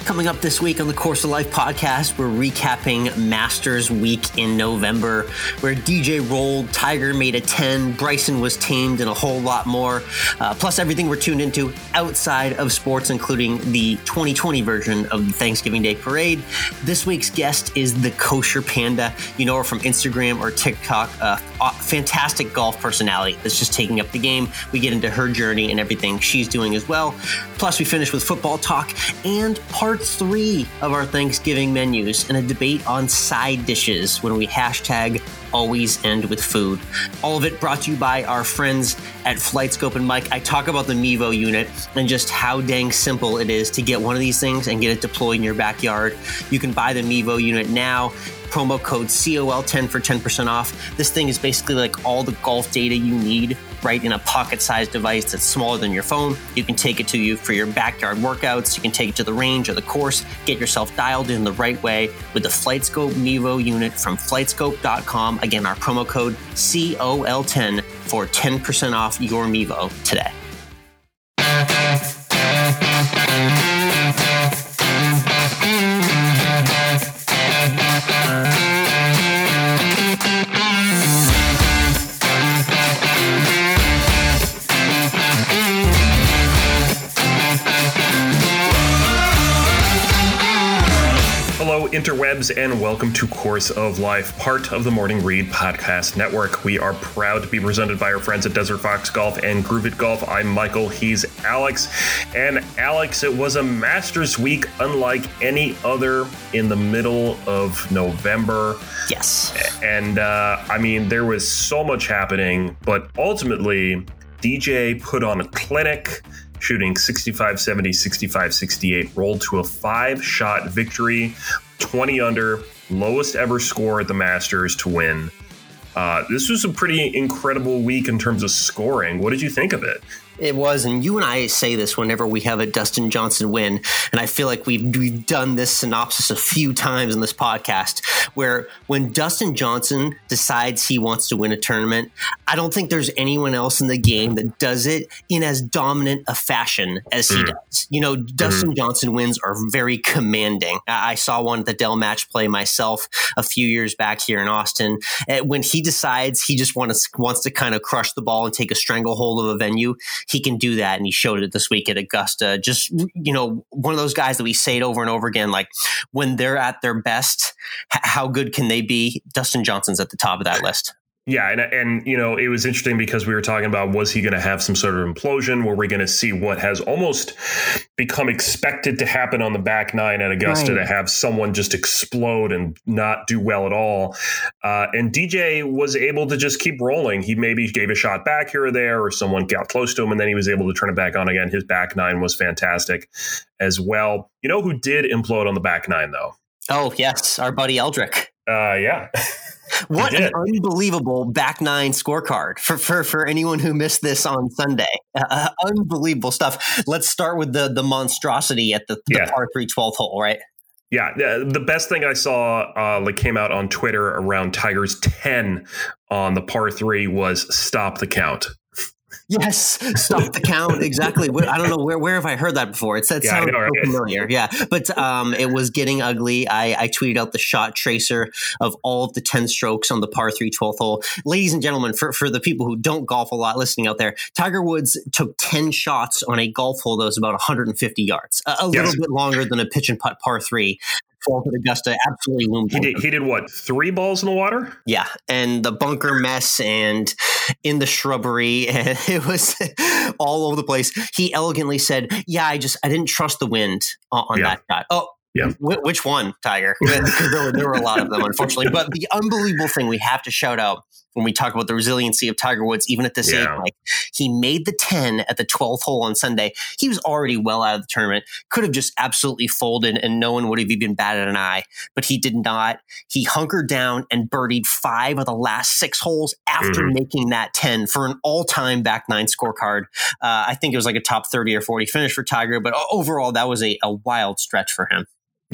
Coming up this week on the Course of Life podcast, we're recapping Masters Week in November, where DJ rolled, Tiger made a 10, Bryson was tamed, and a whole lot more. Plus everything we're tuned into outside of sports, including the 2020 version of the Thanksgiving Day Parade. This week's guest is the Kosher Panda. You know her from Instagram or TikTok. Fantastic golf personality that's just taking up the game. We get into her journey and everything she's doing as well. Plus we finish with football talk and part 3 of our Thanksgiving menus and a debate on side dishes when we hashtag always end with food. All of it brought to you by our friends at FlightScope. And Mike, I talk about the Mevo unit and just how dang simple it is to get one of these things and get it deployed in your backyard. You can buy the Mevo unit now. Promo code COL10 for 10% off. This thing is basically like all the golf data you need, right, in a pocket-sized device that's smaller than your phone. You can take it to you for your backyard workouts. You can take it to the range or the course. Get yourself dialed in the right way with the FlightScope Mevo unit from FlightScope.com. Again, our promo code COL10 for 10% off your Mevo today. Hello, interwebs, and welcome to Course of Life, part of the Morning Read Podcast Network. We are proud to be presented by our friends at Desert Fox Golf and Groove It Golf. I'm Michael, he's Alex. And Alex, it was a Masters week unlike any other in the middle of November. Yes. And I mean, there was so much happening, but ultimately, DJ put on a clinic, shooting 65, 70, 65, 68, rolled to a 5-shot victory, 20 under, lowest ever score at the Masters to win. This was a pretty incredible week in terms of scoring. What did you think of it? It was, and you and I say this whenever we have a Dustin Johnson win, and I feel like we've done this synopsis a few times in this podcast, where when Dustin Johnson decides he wants to win a tournament, I don't think there's anyone else in the game that does it in as dominant a fashion as he does. You know, Dustin Johnson wins are very commanding. I saw one at the Dell Match Play myself a few years back here in Austin. When he decides he just wants to kind of crush the ball and take a stranglehold of a venue, he can do that, and he showed it this week at Augusta. Just, you know, one of those guys that we say it over and over again, like when they're at their best, how good can they be? Dustin Johnson's at the top of that list. Yeah, and you know, it was interesting because we were talking about, was he going to have some sort of implosion? Were we going to see what has almost become expected to happen on the back nine at Augusta, to have someone just explode and not do well at all? And DJ was able to just keep rolling. He maybe gave a shot back here or there, or someone got close to him, and then he was able to turn it back on again. His back nine was fantastic as well. You know who did implode on the back nine, though? Oh, yes, our buddy Eldrick. Yeah. What an unbelievable back nine scorecard for anyone who missed this on Sunday. Unbelievable stuff. Let's start with the monstrosity at the par 3 12th hole, right? Yeah, the best thing I saw came out on Twitter around Tiger's 10 on the par 3 was stop the count. Yes, stop the count. Exactly. I don't know where have I heard that before. That sounds so familiar. Yeah, but it was getting ugly. I tweeted out the shot tracer of all of the 10 strokes on the par 3 12th hole. Ladies and gentlemen, for the people who don't golf a lot listening out there, Tiger Woods took 10 shots on a golf hole that was about 150 yards, a little bit longer than a pitch and putt par 3. At Augusta, absolutely loomed. He did what? 3 balls in the water? Yeah, and the bunker mess and in the shrubbery, and it was all over the place. He elegantly said, "Yeah, I didn't trust the wind on that shot." Oh. Yeah. Which one, Tiger? Because there were a lot of them, unfortunately. But the unbelievable thing we have to shout out when we talk about the resiliency of Tiger Woods, even at this age, like, he made the 10 at the 12th hole on Sunday. He was already well out of the tournament, could have just absolutely folded and no one would have even batted an eye, but he did not. He hunkered down and birdied 5 of the last 6 holes after making that 10 for an all-time back nine scorecard. I think it was like a top 30 or 40 finish for Tiger, but overall that was a wild stretch for him.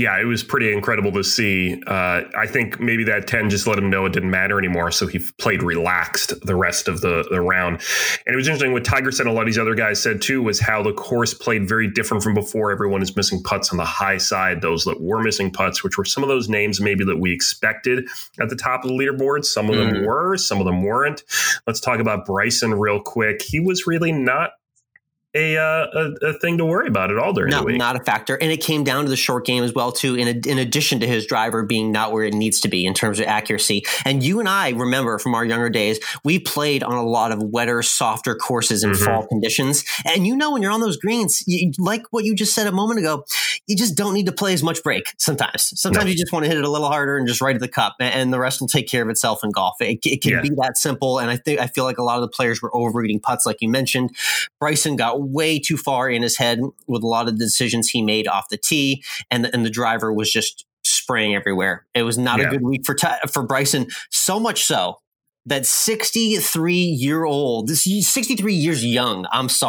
Yeah, it was pretty incredible to see. I think maybe that 10 just let him know it didn't matter anymore. So he played relaxed the rest of the round. And it was interesting what Tiger said, and a lot of these other guys said too, was how the course played very different from before. Everyone is missing putts on the high side. Those that were missing putts, which were some of those names maybe that we expected at the top of the leaderboard. Some of them were, some of them weren't. Let's talk about Bryson real quick. He was really not a thing to worry about at all during the week. Not a factor. And it came down to the short game as well, too, in addition to his driver being not where it needs to be in terms of accuracy. And you and I remember from our younger days, we played on a lot of wetter, softer courses in fall conditions. And when you're on those greens, like what you just said a moment ago, you just don't need to play as much break sometimes. Sometimes you just want to hit it a little harder and just right at the cup, and the rest will take care of itself in golf. It can be that simple. And I feel like a lot of the players were overreading putts, like you mentioned. Bryson got way too far in his head with a lot of the decisions he made off the tee, and the driver was just spraying everywhere. It was not a good week for Bryson, so much so that 63 years young,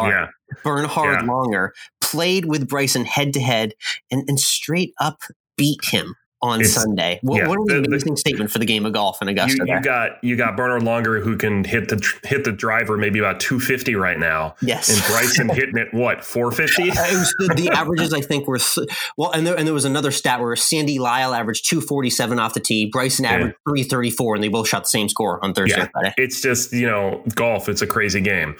Bernhard Langer played with Bryson head to head and straight up beat him on Sunday. What an amazing statement for the game of golf in Augusta. You got Bernhard Langer, who can hit the driver maybe about 250 right now. Yes, and Bryson hitting it 450. The averages I think were and there was another stat where Sandy Lyle averaged 247 off the tee. Bryson averaged 334, and they both shot the same score on Thursday. Yeah. Friday. It's just golf. It's a crazy game.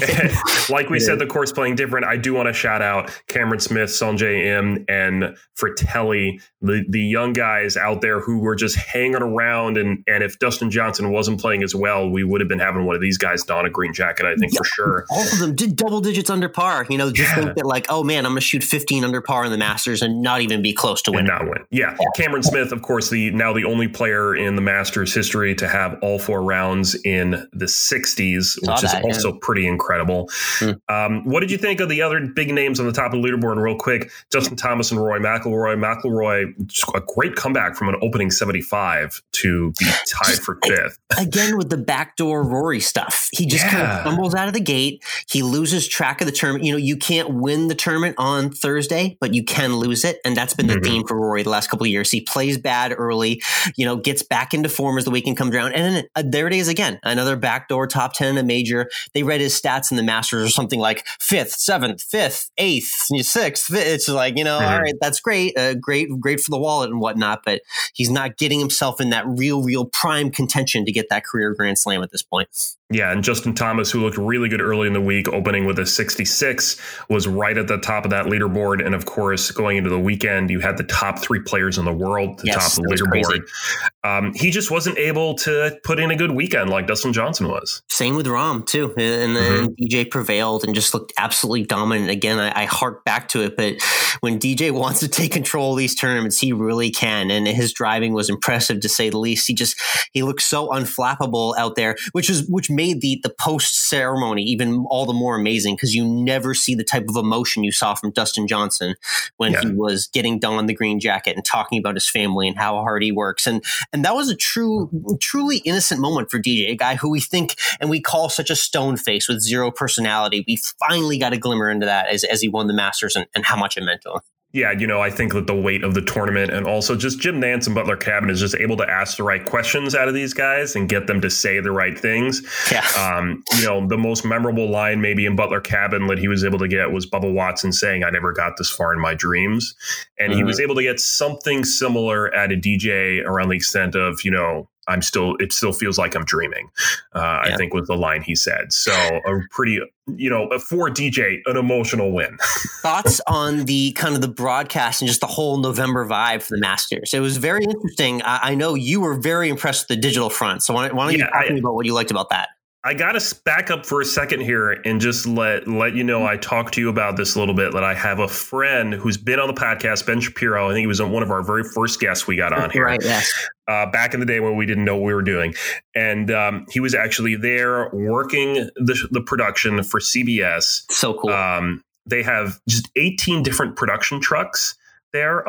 Like we said, the course playing different. I do want to shout out Cameron Smith, Sanjay M, and Fratelli, the young guys out there who were just hanging around. And if Dustin Johnson wasn't playing as well, we would have been having one of these guys don a green jacket, I think, for sure. All of them did double digits under par. Think that like, oh man, I'm going to shoot 15 under par in the Masters and not even be close to winning. And not win. Yeah. Cameron Smith, of course, now the only player in the Masters history to have all 4 rounds in the 60s, which is also pretty incredible. What did you think of the other big names on the top of the leaderboard real quick? Justin Thomas and Rory McIlroy. McIlroy, a great comeback from an opening 75 to be tied for 5th. Again, with the backdoor Rory stuff. He just kind of stumbles out of the gate. He loses track of the tournament. You can't win the tournament on Thursday, but you can lose it. And that's been the theme for Rory the last couple of years. He plays bad early, gets back into form as the weekend comes around. And then there it is again. Another backdoor top 10 in a major. They read his stats in the Masters or something like 5th, 7th, 5th, 8th, 6th. It's like, all right, that's great. Great for the wallet and whatnot. But he's not getting himself in that real prime contention to get that career Grand Slam at this point. Yeah, and Justin Thomas, who looked really good early in the week, opening with a 66, was right at the top of that leaderboard. And of course, going into the weekend, you had the top 3 players in the world, top of the leaderboard. He just wasn't able to put in a good weekend like Dustin Johnson was. Same with Rahm, too. And then DJ prevailed and just looked absolutely dominant. Again, I hark back to it, but when DJ wants to take control of these tournaments, he really can. And his driving was impressive, to say the least. He looked so unflappable out there, which made the post ceremony even all the more amazing, because you never see the type of emotion you saw from Dustin Johnson when he was getting donned the green jacket and talking about his family and how hard he works. And that was a truly innocent moment for DJ, a guy who we think and we call such a stone face with zero personality. We finally got a glimmer into that as he won the Masters and how much it meant to him. Yeah, I think that the weight of the tournament, and also just Jim Nantz and Butler Cabin is just able to ask the right questions out of these guys and get them to say the right things. Yeah. The most memorable line maybe in Butler Cabin that he was able to get was Bubba Watson saying, "I never got this far in my dreams." And he was able to get something similar at a DJ around the extent of, it still feels like I'm dreaming, I think was the line he said. So a pretty, for DJ, an emotional win. Thoughts on the kind of the broadcast and just the whole November vibe for the Masters? It was very interesting. I know you were very impressed with the digital front. So why don't you talk to me about what you liked about that? I got to back up for a second here and just let you know, I talked to you about this a little bit, that I have a friend who's been on the podcast, Ben Shapiro. I think he was one of our very first guests we got on here. Right, yes. Back in the day when we didn't know what we were doing. And he was actually there working the production for CBS. So cool. They have just 18 different production trucks there,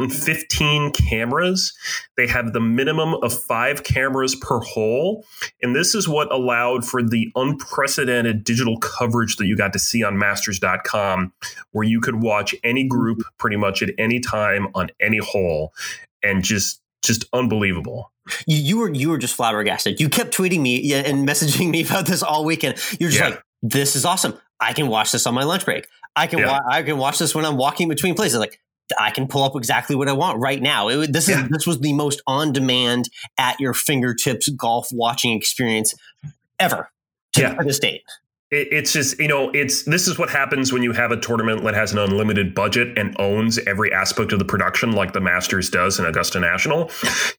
115 cameras. They have the minimum of 5 cameras per hole. And this is what allowed for the unprecedented digital coverage that you got to see on Masters.com, where you could watch any group pretty much at any time on any hole, and just unbelievable. You were just flabbergasted. You kept tweeting me and messaging me about this all weekend. You're just like, this is awesome. I can watch this on my lunch break. I can watch this when I'm walking between places. Like, I can pull up exactly what I want right now. This was the most on demand, at your fingertips golf watching experience ever to this date. It's just, this is what happens when you have a tournament that has an unlimited budget and owns every aspect of the production, like the Masters does in Augusta National.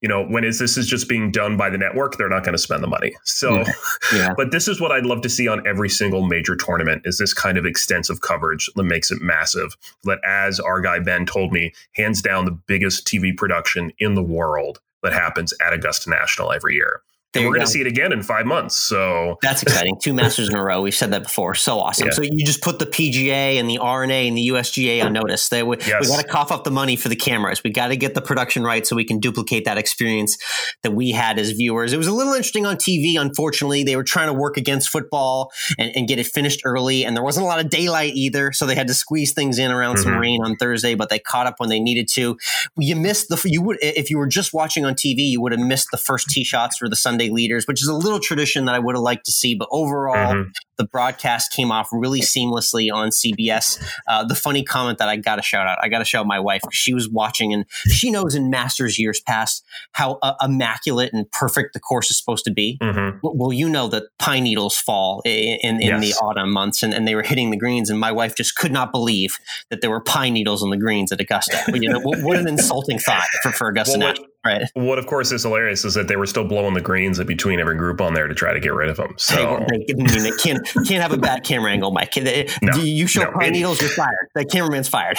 This is just being done by the network, they're not going to spend the money. So, but this is what I'd love to see on every single major tournament, is this kind of extensive coverage that makes it massive. That, as our guy Ben told me, hands down the biggest TV production in the world that happens at Augusta National every year. And we're going to see it again in 5 months. So that's exciting. 2 Masters in a row. We've said that before. So awesome. Yeah. So you just put the PGA and the R&A and the USGA on notice. We got to cough up the money for the cameras. We got to get the production right so we can duplicate that experience that we had as viewers. It was a little interesting on TV. Unfortunately, they were trying to work against football and get it finished early. And there wasn't a lot of daylight either. So they had to squeeze things in around some rain on Thursday, but they caught up when they needed to. You missed if you were just watching on TV, you would have missed the first tee shots for the Sunday leaders, which is a little tradition that I would have liked to see. But overall, the broadcast came off really seamlessly on CBS. The funny comment that I got to shout out, I got to shout out my wife, because she was watching and she knows in Masters years past how immaculate and perfect the course is supposed to be. Well, that pine needles fall in the autumn months, and they were hitting the greens, and my wife just could not believe that there were pine needles on the greens at Augusta. What an insulting thought for Augusta National. Right. What, of course, is hilarious is that they were still blowing the greens in between every group on there to try to get rid of them. So they can't have a bad camera angle, Mike. You show pine needles, you're fired. The cameraman's fired.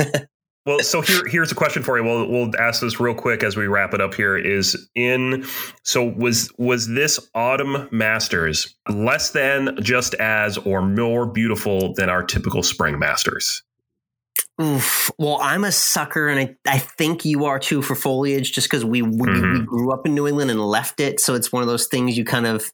Well, so here's a question for you. We'll ask this real quick as we wrap it up here. Was this autumn Masters less than, just as, or more beautiful than our typical spring Masters? Oof. Well, I'm a sucker, and I think you are too, for foliage, just because we grew up in New England and left it. So it's one of those things you kind of,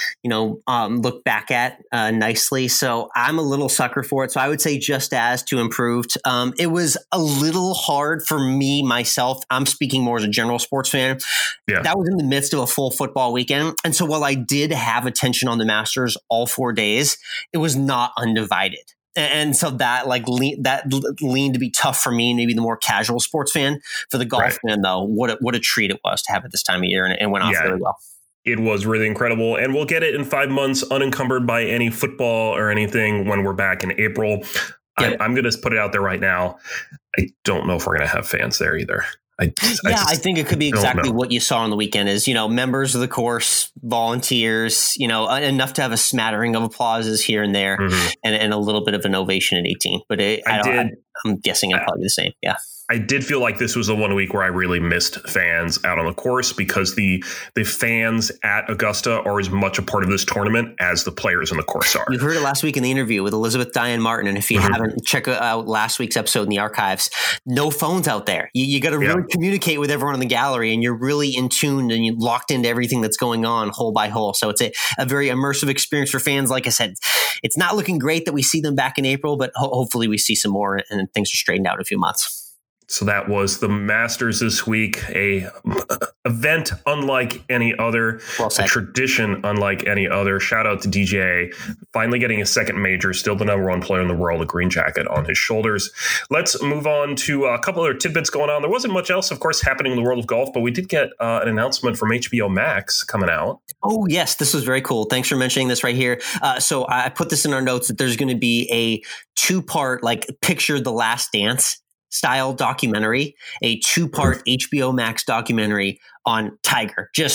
look back at nicely. So I'm a little sucker for it. So I would say just as to improved. It was a little hard for me, myself. I'm speaking more as a general sports fan. Yeah. That was in the midst of a full football weekend. And so while I did have attention on the Masters all 4 days, it was not undivided. And so that leaned to be tough for me, maybe the more casual sports fan. For the golf fan, though, what a treat it was to have it this time of year, and it went off really well. It was really incredible, and we'll get it in 5 months, unencumbered by any football or anything, when we're back in April. I'm going to put it out there right now. I don't know if we're going to have fans there either. I think it could be exactly what you saw on the weekend is, members of the course, volunteers, enough to have a smattering of applauses here and there, and a little bit of an ovation at 18. But I'm guessing it'll probably be the same. Yeah. I did feel like this was the 1 week where I really missed fans out on the course, because the fans at Augusta are as much a part of this tournament as the players on the course are. You heard it last week in the interview with Elizabeth Diane Martin. And if you haven't, check out last week's episode in the archives. No phones out there. You got to really communicate with everyone in the gallery, and you're really in tune and you're locked into everything that's going on hole by hole. So it's a very immersive experience for fans. Like I said, it's not looking great that we see them back in April, but hopefully we see some more and things are straightened out in a few months. So that was the Masters this week, a event unlike any other, a tradition unlike any other. Shout out to DJ, finally getting a second major, still the number 1 player in the world, a green jacket on his shoulders. Let's move on to a couple other tidbits going on. There wasn't much else, of course, happening in the world of golf, but we did get an announcement from HBO Max coming out. Oh, yes. This was very cool. Thanks for mentioning this right here. So I put this in our notes that there's going to be a 2-part, picture The Last Dance style documentary, a 2-part HBO Max documentary on Tiger. Just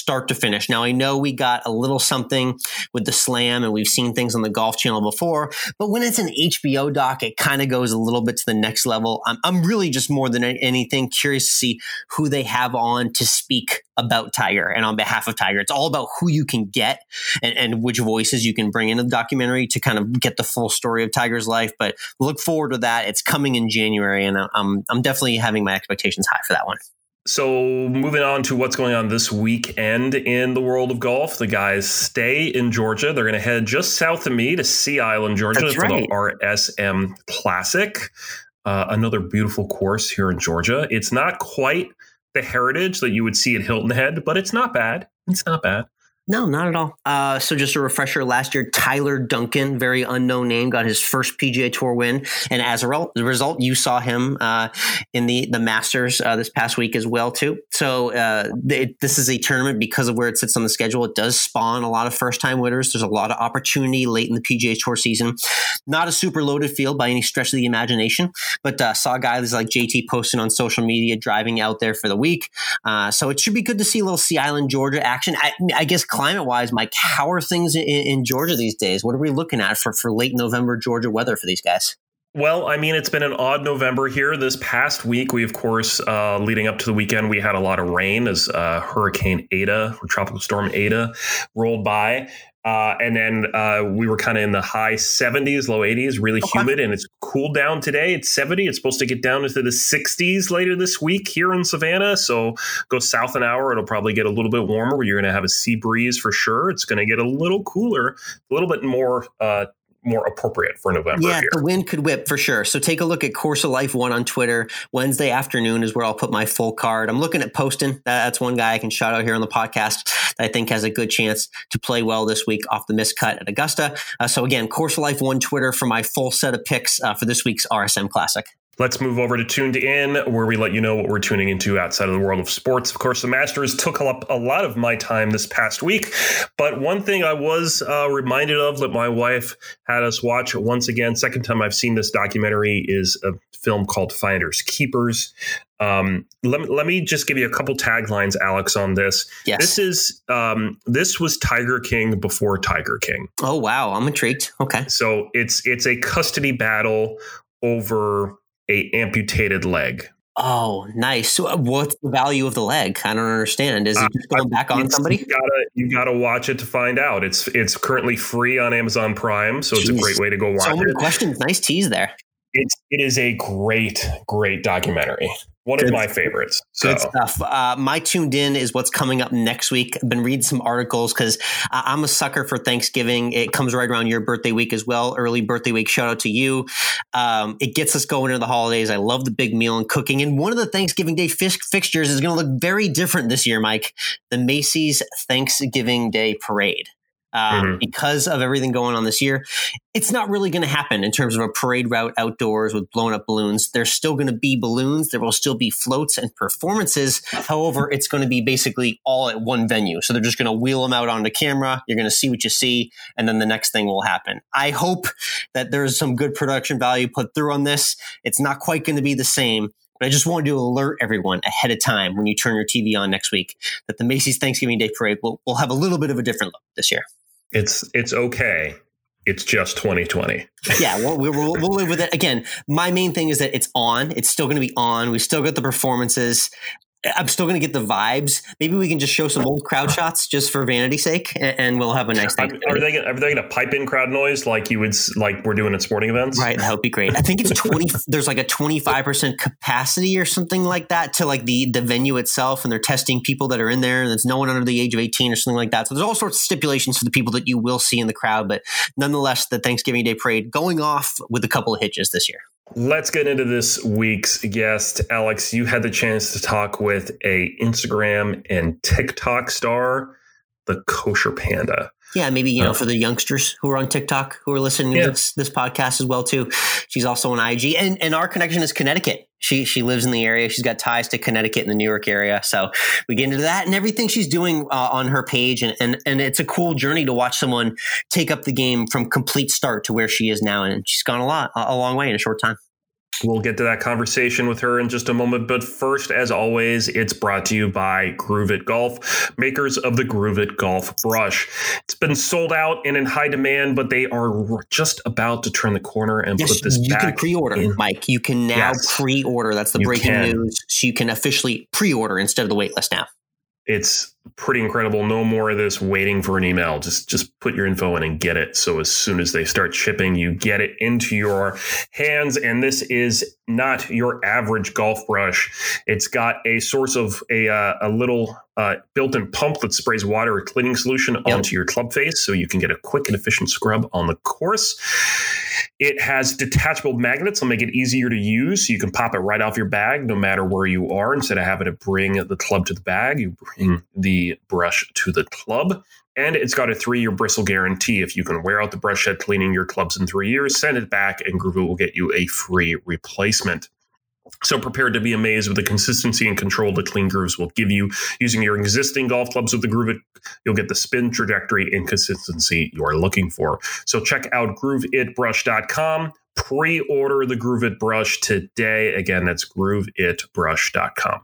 start to finish. Now, I know we got a little something with the Slam and we've seen things on the Golf Channel before, but when it's an HBO doc, it kind of goes a little bit to the next level. I'm really just more than anything curious to see who they have on to speak about Tiger and on behalf of Tiger. It's all about who you can get and which voices you can bring into the documentary to kind of get the full story of Tiger's life. But look forward to that. It's coming in January, and I'm definitely having my expectations high for that one. So moving on to what's going on this weekend in the world of golf, the guys stay in Georgia. They're going to head just south of me to Sea Island, Georgia for the RSM Classic. Another beautiful course here in Georgia. It's not quite the heritage that you would see at Hilton Head, but it's not bad. It's not bad. No, not at all. So just a refresher, last year, Tyler Duncan, very unknown name, got his first PGA Tour win. And as a result, you saw him in the Masters this past week as well, too. So this is a tournament, because of where it sits on the schedule, it does spawn a lot of first-time winners. There's a lot of opportunity late in the PGA Tour season. Not a super loaded field by any stretch of the imagination, but saw guys like JT posting on social media, driving out there for the week. So it should be good to see a little Sea Island, Georgia action. I guess climate-wise, Mike, how are things in Georgia these days? What are we looking at for late November Georgia weather for these guys? Well, I mean, it's been an odd November here. This past week, we, of course, leading up to the weekend, we had a lot of rain as Hurricane Ada, or Tropical Storm Ada, rolled by. And then we were kind of in the high 70s, low 80s, really humid, and it's cooled down today. It's 70. It's supposed to get down into the 60s later this week here in Savannah. So go south an hour. It'll probably get a little bit warmer. You're going to have a sea breeze for sure. It's going to get a little cooler, a little bit more appropriate for November. Yeah, here. The wind could whip for sure. So take a look at Course of Life 1 on Twitter. Wednesday afternoon is where I'll put my full card. I'm looking at Poston. That's one guy I can shout out here on the podcast that I think has a good chance to play well this week off the miscut at Augusta. So again, Course of Life 1 Twitter for my full set of picks for this week's RSM Classic. Let's move over to Tuned In, where we let you know what we're tuning into outside of the world of sports. Of course, the Masters took up a lot of my time this past week. But one thing I was reminded of that my wife had us watch once again, second time I've seen this documentary, is a film called Finders Keepers. Let me just give you a couple taglines, Alex, on this. Yes. This was Tiger King before Tiger King. Oh, wow. I'm intrigued. Okay. So it's a custody battle over a amputated leg. Oh, nice. So what's the value of the leg? I don't understand. Is it just going back on somebody? You gotta watch it to find out. It's currently free on Amazon Prime, so it's a great way to go watch it. So many questions. Nice tease there. It is a great documentary. One of my favorites. Good stuff. My Tuned In is what's coming up next week. I've been reading some articles because I'm a sucker for Thanksgiving. It comes right around your birthday week as well. Early birthday week. Shout out to you. It gets us going into the holidays. I love the big meal and cooking. And one of the Thanksgiving Day fixtures is going to look very different this year, Mike. The Macy's Thanksgiving Day Parade. Because of everything going on this year, it's not really going to happen in terms of a parade route outdoors with blown up balloons. There's still going to be balloons. There will still be floats and performances. However, it's going to be basically all at one venue. So they're just going to wheel them out onto camera. You're going to see what you see, and then the next thing will happen. I hope that there's some good production value put through on this. It's not quite going to be the same. But I just wanted to alert everyone ahead of time when you turn your TV on next week that the Macy's Thanksgiving Day Parade will have a little bit of a different look this year. It's okay. It's just 2020. Yeah, we'll live with it. Again, my main thing is that it's on. It's still going to be on. We still got the performances. I'm still going to get the vibes. Maybe we can just show some old crowd shots just for vanity's sake, and we'll have a nice thing. Are they going to pipe in crowd noise like we're doing at sporting events? Right, that would be great. I think it's 20. There's like a 25% capacity or something like that to like the venue itself, and they're testing people that are in there. And there's no one under the age of 18 or something like that. So there's all sorts of stipulations for the people that you will see in the crowd, but nonetheless, the Thanksgiving Day Parade going off with a couple of hitches this year. Let's get into this week's guest. Alex, you had the chance to talk with a Instagram and TikTok star, the Kosher Panda. Yeah, maybe, for the youngsters who are on TikTok, who are listening to this podcast as well, too. She's also on IG. And our connection is Connecticut. She lives in the area. She's got ties to Connecticut and the New York area. So we get into that and everything she's doing on her page. And it's a cool journey to watch someone take up the game from complete start to where she is now. And she's gone a long way in a short time. We'll get to that conversation with her in just a moment. But first, as always, it's brought to you by Groove It Golf, makers of the Groove It Golf brush. It's been sold out and in high demand, but they are just about to turn the corner and put this back. You can pre-order, Mike. You can now pre-order. That's the breaking news. So you can officially pre-order instead of the wait list now. It's pretty incredible. No more of this waiting for an email. Just put your info in and get it. So as soon as they start shipping, you get it into your hands. And this is not your average golf brush. It's got a source of a little built-in pump that sprays water or cleaning solution onto your club face, so you can get a quick and efficient scrub on the course. It has detachable magnets that'll make it easier to use. So you can pop it right off your bag, no matter where you are. Instead of having to bring the club to the bag, you bring the brush to the club. And it's got a 3-year bristle guarantee. If you can wear out the brush head cleaning your clubs in 3 years, send it back and Groove It will get you a free replacement. So prepare to be amazed with the consistency and control that Clean Grooves will give you. Using your existing golf clubs with the Groove It, you'll get the spin, trajectory, and consistency you are looking for. So check out GrooveItBrush.com. Pre-order the Groove It brush today. Again, that's GrooveItBrush.com.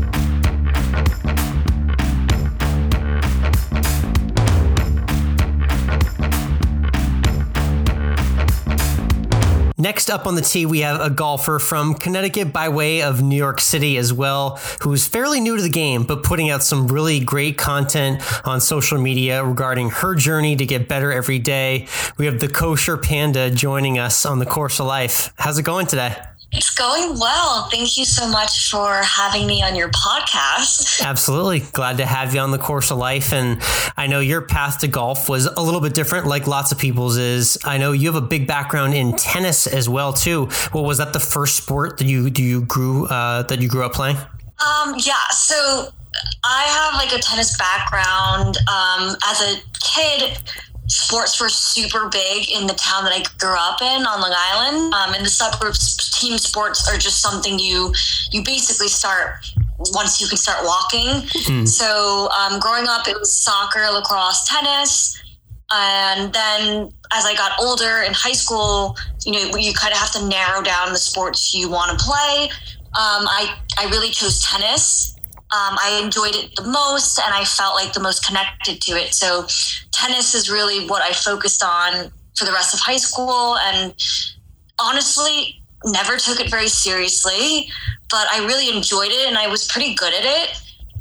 Next up on the tee, we have a golfer from Connecticut by way of New York City as well, who's fairly new to the game, but putting out some really great content on social media regarding her journey to get better every day. We have the Kosher Panda joining us on the Course of Life. How's it going today? It's going well. Thank you so much for having me on your podcast. Absolutely. Glad to have you on the Course of Life. And I know your path to golf was a little bit different, like lots of people's is. I know you have a big background in tennis as well, too. Well, was that the first sport that you grew up playing? Yeah. So I have like a tennis background. As a kid, sports were super big in the town that I grew up in on Long Island. In the suburbs, team sports are just something you basically start once you can start walking. Mm. So growing up, it was soccer, lacrosse, tennis. And then as I got older in high school, you kind of have to narrow down the sports you want to play. I really chose tennis. I enjoyed it the most and I felt like the most connected to it. So tennis is really what I focused on for the rest of high school, and honestly never took it very seriously, but I really enjoyed it and I was pretty good at it.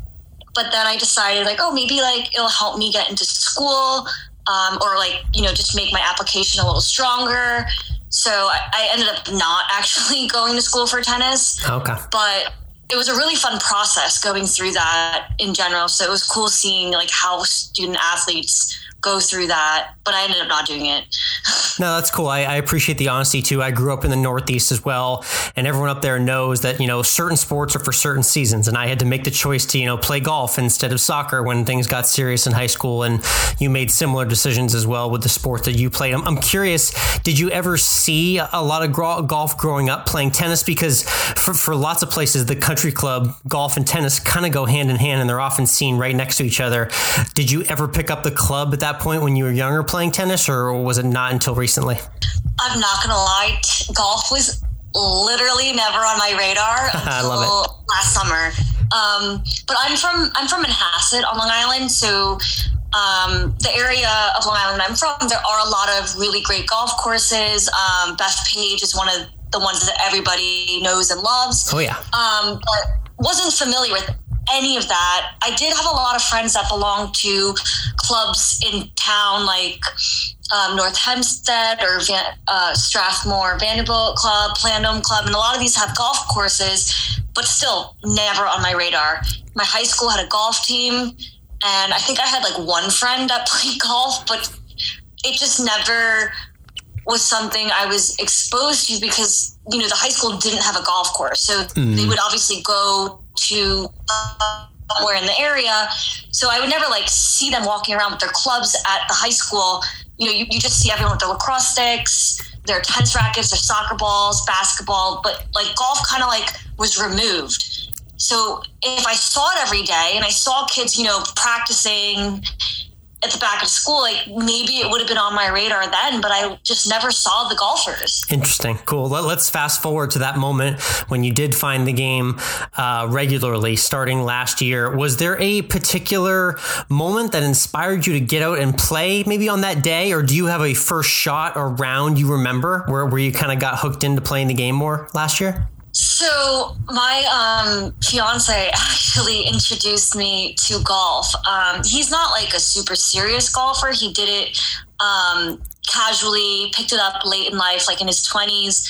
But then I decided maybe it'll help me get into school, or just make my application a little stronger. So I ended up not actually going to school for tennis. Okay. But it was a really fun process going through that in general. So it was cool seeing how student athletes go through that, but I ended up not doing it. No, that's cool. I appreciate the honesty too. I grew up in the Northeast as well, and everyone up there knows that, certain sports are for certain seasons, and I had to make the choice to, play golf instead of soccer when things got serious in high school, and you made similar decisions as well with the sport that you played. I'm curious, did you ever see a lot of golf growing up playing tennis? Because for lots of places, the country club, golf and tennis kind of go hand in hand, and they're often seen right next to each other. Did you ever pick up the club at that point when you were younger playing tennis, or was it not until recently? I'm not going to lie. Golf was literally never on my radar until last summer. But I'm from Manhasset on Long Island. So the area of Long Island I'm from, there are a lot of really great golf courses. Bethpage is one of the ones that everybody knows and loves. Oh, yeah. But wasn't familiar with any of that. I did have a lot of friends that belonged to clubs in town, like North Hempstead or Strathmore Vanderbilt Club, Plandome Club, and a lot of these have golf courses, but still never on my radar. My high school had a golf team, and I think I had one friend that played golf, but it just never was something I was exposed to because, the high school didn't have a golf course. So they would obviously go to somewhere in the area. So I would never see them walking around with their clubs at the high school. You just see everyone with their lacrosse sticks, their tennis rackets, their soccer balls, basketball, but golf kind of was removed. So if I saw it every day and I saw kids, practicing at the back of school, like maybe it would have been on my radar then, but I just never saw the golfers. Interesting. Cool. Let's fast forward to that moment when you did find the game regularly starting last year. Was there a particular moment that inspired you to get out and play maybe on that day? Or do you have a first shot or round you remember where you kind of got hooked into playing the game more last year? So my fiance actually introduced me to golf. He's not like a super serious golfer. He did it casually, picked it up late in life, like in his 20s.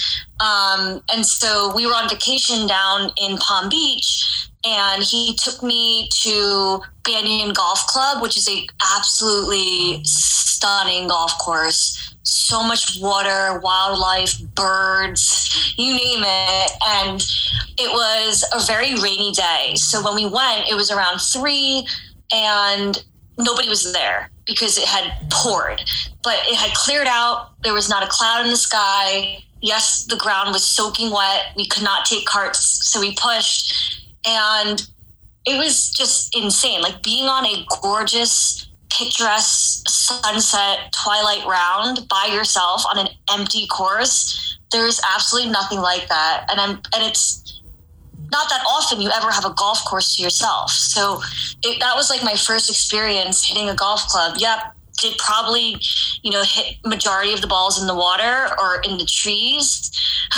And so we were on vacation down in Palm Beach, and he took me to Banyan Golf Club, which is a absolutely stunning golf course. So much water, wildlife, birds, you name it. And it was a very rainy day. So when we went, it was around 3 and nobody was there because it had poured. But it had cleared out. There was not a cloud in the sky. Yes, the ground was soaking wet. We could not take carts, so we pushed. And it was just insane. Like being on a gorgeous, picturesque sunset twilight round by yourself on an empty course, there's absolutely nothing like that. And it's not that often you ever have a golf course to yourself. So that was like my first experience hitting a golf club. Yep. Did probably, hit majority of the balls in the water or in the trees.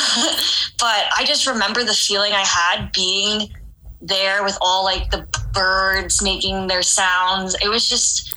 But I just remember the feeling I had being there with all like the birds making their sounds. It was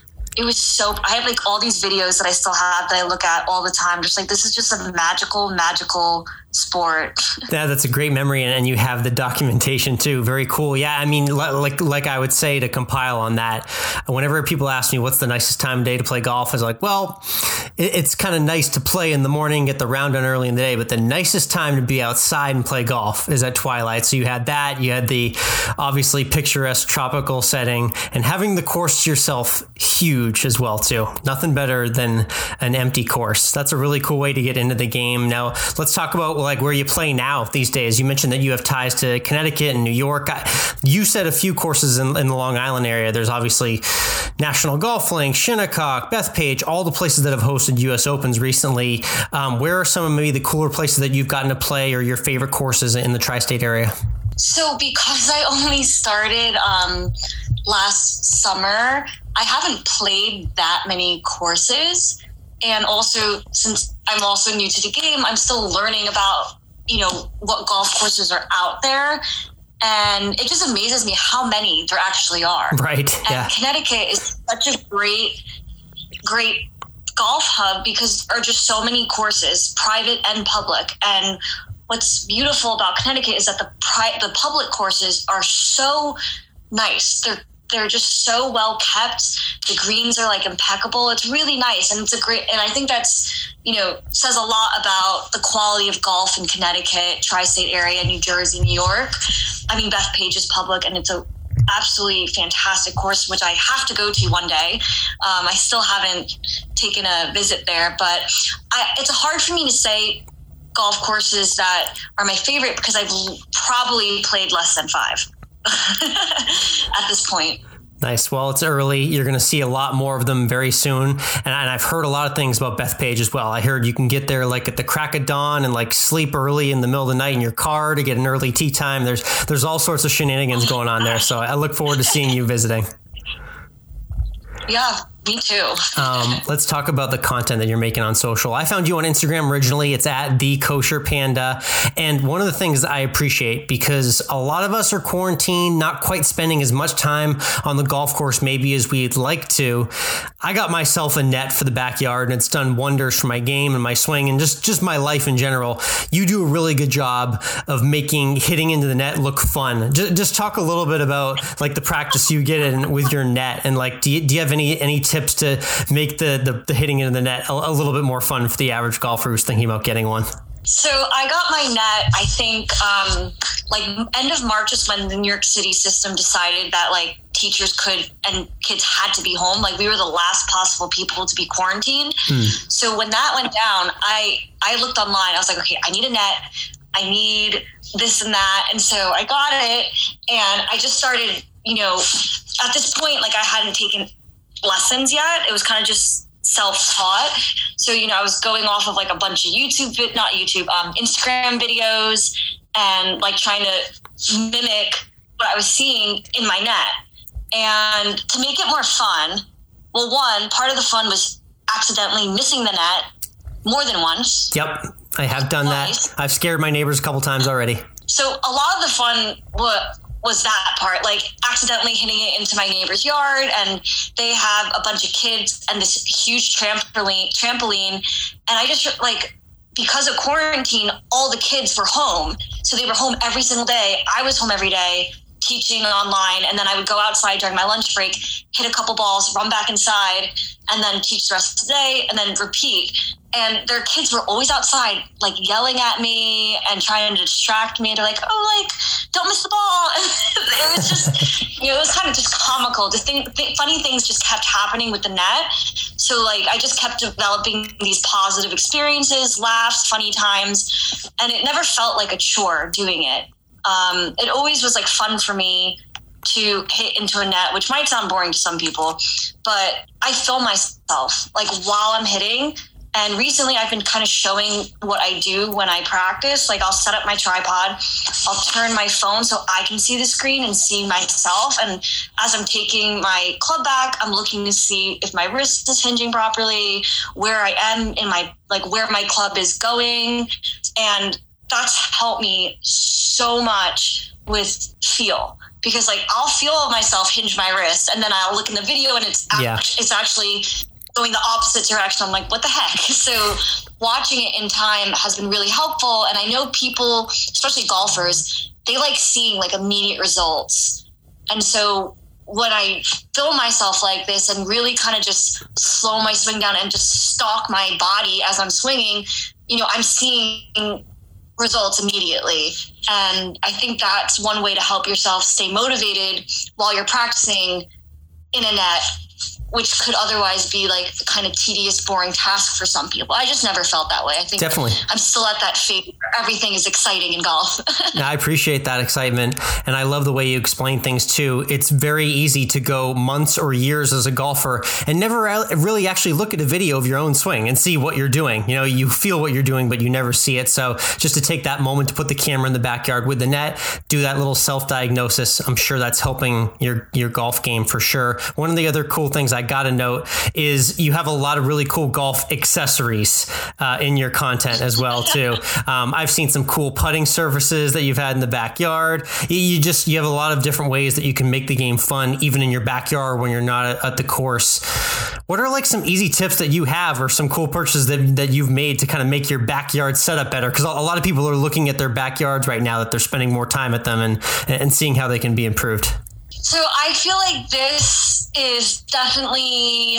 so, I have like all these videos that I still have that I look at all the time. Just like, this is just a magical sport. Yeah, that's a great memory. And you have the documentation too. Very cool. Yeah. I mean, like I would say to compile on that, whenever people ask me what's the nicest time of day to play golf, I was like, well, it's kind of nice to play in the morning, get the round done early in the day, but the nicest time to be outside and play golf is at twilight. So you had that, you had the obviously picturesque tropical setting, and having the course to yourself huge as well too. Nothing better than an empty course. That's a really cool way to get into the game. Now let's talk about like where you play now these days. You mentioned that you have ties to Connecticut and New York. You said a few courses in the Long Island area. There's obviously National Golf Link, Shinnecock, Bethpage, all the places that have hosted U.S. Opens recently. Where are some of maybe the cooler places that you've gotten to play or your favorite courses in the tri-state area? So because I only started last summer, I haven't played that many courses. And also, since I'm also new to the game, I'm still learning about, what golf courses are out there. And it just amazes me how many there actually are. Right. Yeah. And Connecticut is such a great golf hub because there are just so many courses, private and public. And what's beautiful about Connecticut is that the public courses are so nice. They're just so well kept. The greens are like impeccable. It's really nice. And and I think that's, says a lot about the quality of golf in Connecticut, tri-state area, New Jersey, New York. I mean, Bethpage is public and it's a absolutely fantastic course, which I have to go to one day. I still haven't taken a visit there, but it's hard for me to say golf courses that are my favorite because I've probably played less than 5 at this point. Nice. Well, it's early. You're going to see a lot more of them very soon. And I've heard a lot of things about Bethpage as well. I heard you can get there like at the crack of dawn and like sleep early in the middle of the night in your car to get an early tee time. There's all sorts of shenanigans going on there. So I look forward to seeing you visiting. Yeah, me too. Let's talk about the content that you're making on social. I found you on Instagram originally. It's at The Kosher Panda. And one of the things that I appreciate, because a lot of us are quarantined, not quite spending as much time on the golf course maybe as we'd like to. I got myself a net for the backyard and it's done wonders for my game and my swing and just my life in general. You do a really good job of making hitting into the net look fun. Just talk a little bit about like the practice you get in with your net, and like do you have any tips to make the hitting into the net a little bit more fun for the average golfer who's thinking about getting one? So I got my net, I think, end of March is when the New York City system decided that like teachers could and kids had to be home. Like we were the last possible people to be quarantined. So when that went down, I looked online. I was like, okay, I need a net. I need this and that. And so I got it and I just started, at this point, like I hadn't taken lessons yet. It was kind of just self-taught. So, I was going off of like a bunch of Instagram videos and like trying to mimic what I was seeing in my net. And to make it more fun, well, one part of the fun was accidentally missing the net more than once. Yep. I have done that. I've scared my neighbors a couple times already. So a lot of the fun was that part, like accidentally hitting it into my neighbor's yard, and they have a bunch of kids and this huge trampoline. And I just like, because of quarantine, all the kids were home. So they were home every single day. I was home every day teaching online. And then I would go outside during my lunch break, hit a couple balls, run back inside, and then teach the rest of the day and then repeat. And their kids were always outside, like yelling at me and trying to distract me. They're like, "Oh, like, don't miss the ball." It was just, it was kind of just comical. Funny things just kept happening with the net. So like, I just kept developing these positive experiences, laughs, funny times. And it never felt like a chore doing it. It always was like fun for me to hit into a net, which might sound boring to some people, but I film myself like while I'm hitting. And recently I've been kind of showing what I do when I practice. Like I'll set up my tripod, I'll turn my phone so I can see the screen and see myself. And as I'm taking my club back, I'm looking to see if my wrist is hinging properly, where I am in my, like where my club is going. And that's helped me so much with feel, because like I'll feel myself hinge my wrist and then I'll look in the video and it's actually going the opposite direction. I'm like, what the heck? So watching it in time has been really helpful. And I know people, especially golfers, they like seeing like immediate results. And so when I film myself like this and really kind of just slow my swing down and just stalk my body as I'm swinging, I'm seeing results immediately. And I think that's one way to help yourself stay motivated while you're practicing in a net, which could otherwise be like a kind of tedious, boring task for some people. I just never felt that way. I think definitely I'm still at that phase where everything is exciting in golf. I appreciate that excitement. And I love the way you explain things too. It's very easy to go months or years as a golfer and never really actually look at a video of your own swing and see what you're doing. You feel what you're doing, but you never see it. So just to take that moment to put the camera in the backyard with the net, do that little self-diagnosis, I'm sure that's helping your golf game for sure. One of the other cool things I got to note is you have a lot of really cool golf accessories in your content as well too. I've seen some cool putting surfaces that you've had in the backyard. You have a lot of different ways that you can make the game fun, even in your backyard when you're not at the course. What are like some easy tips that you have, or some cool purchases that you've made to kind of make your backyard setup better? Because a lot of people are looking at their backyards right now, that they're spending more time at them and seeing how they can be improved. So I feel like this is definitely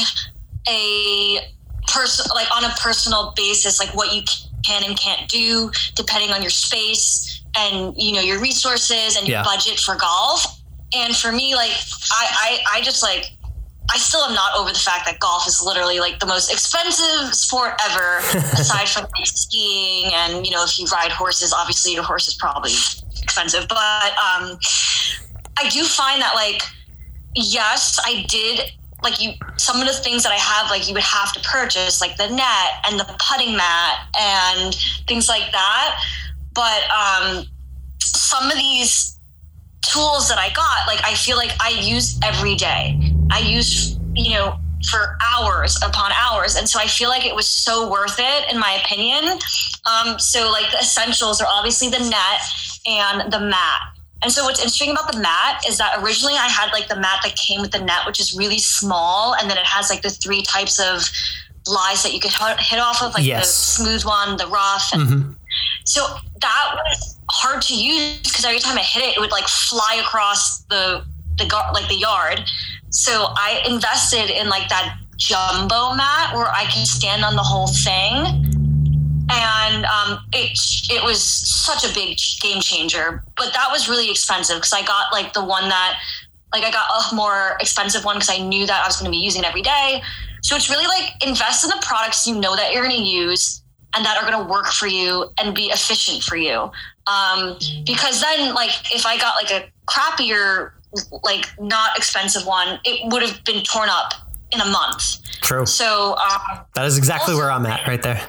on a personal basis, like what you can and can't do depending on your space and, your resources and your budget for golf. And for me, like, I just like, I still am not over the fact that golf is literally like the most expensive sport ever, aside from like skiing. And, if you ride horses, obviously your horse is probably expensive, but, I do find that, like, yes, I did, like, some of the things that I have, like, you would have to purchase, like the net and the putting mat and things like that. But some of these tools that I got, like, I feel like I use every day. I use, for hours upon hours. And so I feel like it was so worth it, in my opinion. So, like, the essentials are obviously the net and the mat. And so what's interesting about the mat is that originally I had like the mat that came with the net, which is really small. And then it has like the 3 types of lies that you could hit off of, like the smooth one, the rough. And so that was hard to use because every time I hit it, it would like fly across the yard. So I invested in like that jumbo mat where I can stand on the whole thing. And it was such a big game changer, but that was really expensive because I got like the one that, like, I got a more expensive one because I knew that I was going to be using it every day. So it's really like invest in the products that you're going to use and that are going to work for you and be efficient for you. Because then, like, if I got like a crappier, like not expensive one, it would have been torn up in a month. True. So that is exactly where I'm at right there.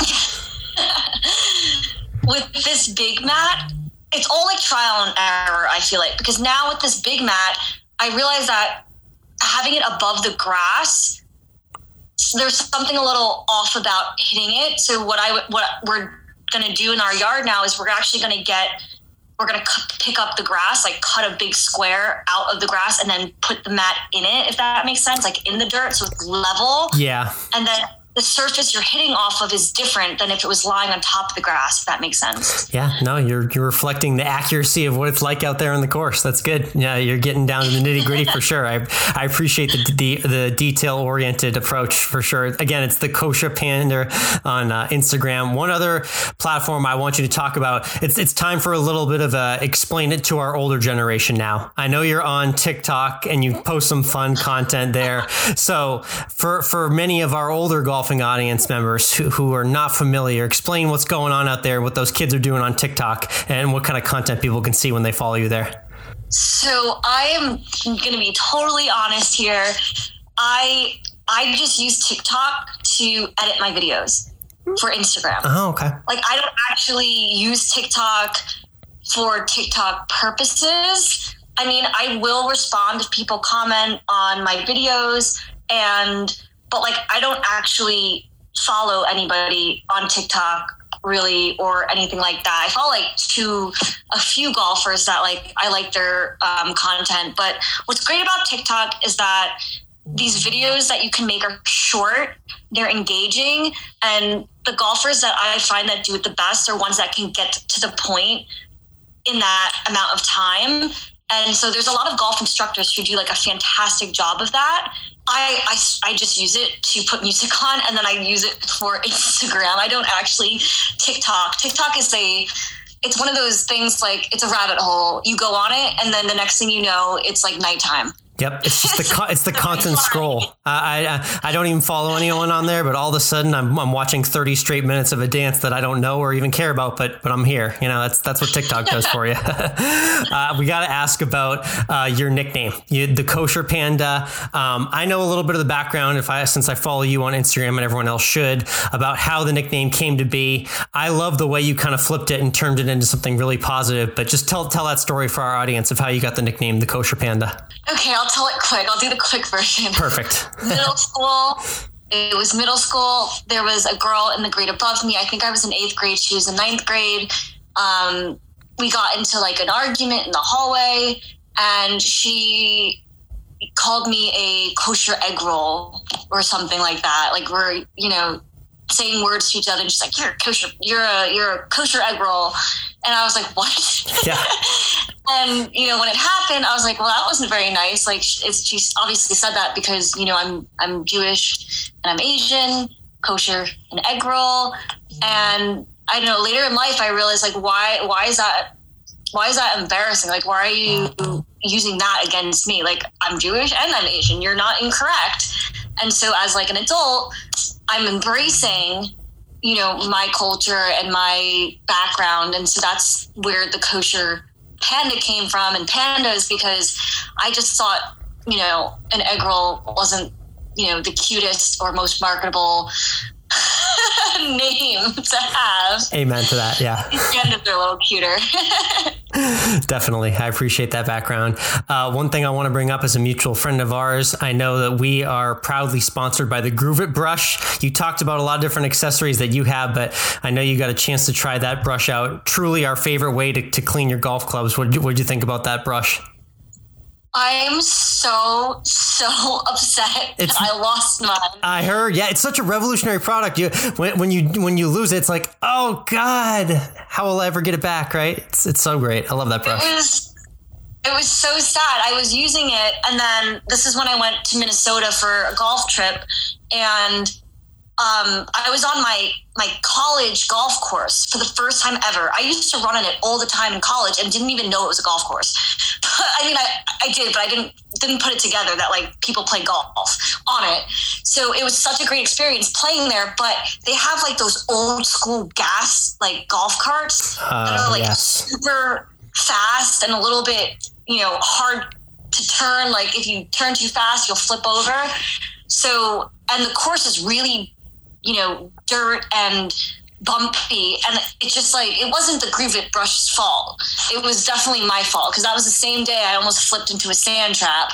With this big mat, it's all like trial and error, I feel like, because now with this big mat, I realize that having it above the grass, there's something a little off about hitting it. So what we're going to do in our yard now is we're actually going to pick up the grass, like cut a big square out of the grass and then put the mat in it, if that makes sense, like in the dirt. So it's level. Yeah. And then the surface you're hitting off of is different than if it was lying on top of the grass, if that makes sense. Yeah, no, you're reflecting the accuracy of what it's like out there on the course. That's good. Yeah, you're getting down to the nitty gritty for sure. I appreciate the detail oriented approach for sure. Again, it's the Kosher Panda on Instagram. One other platform I want you to talk about. It's time for a little bit of explain it to our older generation now. I know you're on TikTok and you post some fun content there. So for many of our older golfing audience members who are not familiar, explain what's going on out there, what those kids are doing on TikTok, and what kind of content people can see when they follow you there. So I am going to be totally honest here. I just use TikTok to edit my videos for Instagram. Oh, okay. Like I don't actually use TikTok for TikTok purposes. I mean, I will respond if people comment on my videos but like, I don't actually follow anybody on TikTok really, or anything like that. I follow a few golfers that I like their content. But what's great about TikTok is that these videos that you can make are short, they're engaging, and the golfers that I find that do it the best are ones that can get to the point in that amount of time. And so there's a lot of golf instructors who do like a fantastic job of that. I just use it to put music on, and then I use it for Instagram. I don't actually TikTok. TikTok is it's one of those things, like it's a rabbit hole. You go on it, and then the next thing you know, it's like nighttime. Yep, it's just it's the constant scroll. I don't even follow anyone on there, but all of a sudden I'm watching 30 straight minutes of a dance that I don't know or even care about, but I'm here. You know, that's what TikTok does for you. We got to ask about your nickname, the Kosher Panda. I know a little bit of the background since I follow you on Instagram, and everyone else should, about how the nickname came to be. I love the way you kind of flipped it and turned it into something really positive. But just tell that story for our audience of how you got the nickname, the Kosher Panda. Okay, I'll tell it quick. I'll do the quick version. Perfect. Middle school. There was a girl in the grade above me. I think I was in 8th grade. She was in 9th grade. We got into like an argument in the hallway, and she called me a kosher egg roll or something like that. Like we're, saying words to each other, just like, you're a kosher egg roll. And I was like, what? Yeah. And, when it happened, I was like, well, that wasn't very nice. Like she obviously said that because, I'm Jewish and I'm Asian, kosher and egg roll. And I don't know, later in life, I realized like, why is that embarrassing? Like, why are you using that against me? Like, I'm Jewish and I'm Asian. You're not incorrect. And so as like an adult, I'm embracing, my culture and my background. And so that's where the Kosher Panda came from. And Panda is because I just thought, an egg roll wasn't, the cutest or most marketable name to have. Amen to that. Yeah. Pandas are a little cuter. Definitely. I appreciate that background. One thing I want to bring up as a mutual friend of ours, I know that we are proudly sponsored by the Groove It brush. You talked about a lot of different accessories that you have, but I know you got a chance to try that brush out. Truly our favorite way to clean your golf clubs. What did you think about that brush? I am so upset that I lost mine. I heard. Yeah, it's such a revolutionary product. When you lose it, it's like, oh God, how will I ever get it back? Right? It's so great. I love that brush. It was so sad. I was using it, and then this is when I went to Minnesota for a golf trip, and I was on my college golf course for the first time ever. I used to run on it all the time in college and didn't even know it was a golf course. But I mean, I did, but I didn't put it together that like people play golf on it. So it was such a great experience playing there. But they have like those old school gas like golf carts that are like super fast and a little bit hard to turn. Like if you turn too fast, you'll flip over. So, and the course is really, dirt and bumpy, and it's just like, it wasn't the Groove It brush's fault. It was definitely my fault, because that was the same day I almost flipped into a sand trap.